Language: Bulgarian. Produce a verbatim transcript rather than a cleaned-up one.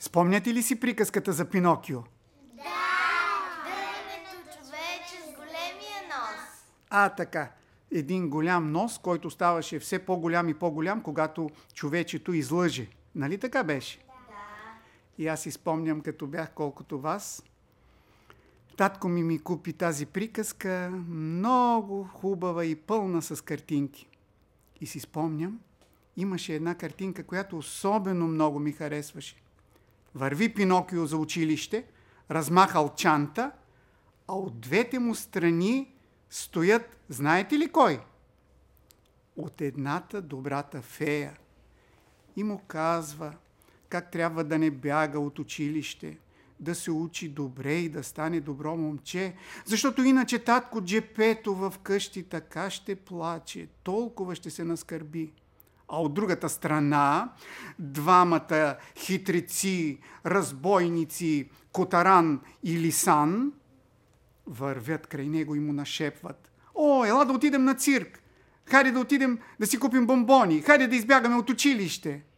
Спомняте ли си приказката за Пинокио? Да! Дървеното човече с големия нос. А, така. Един голям нос, който ставаше все по-голям и по-голям, когато човечето излъже. Нали така беше? Да. И аз си спомням, като бях колкото вас. Татко ми ми купи тази приказка, много хубава и пълна с картинки. И си спомням, имаше една картинка, която особено много ми харесваше. Върви Пинокио за училище, размахал чанта, а от двете му страни стоят, знаете ли кой? От едната добрата фея. И му казва как трябва да не бяга от училище, да се учи добре и да стане добро момче, защото иначе татко джепето в къщи така ще плаче, толкова ще се наскърби. А от другата страна, двамата хитреци, разбойници, Котаран и Лисан, вървят край него и му нашепват: "О, ела да отидем на цирк! Хайде да отидем да си купим бомбони! Хайде да избягаме от училище!"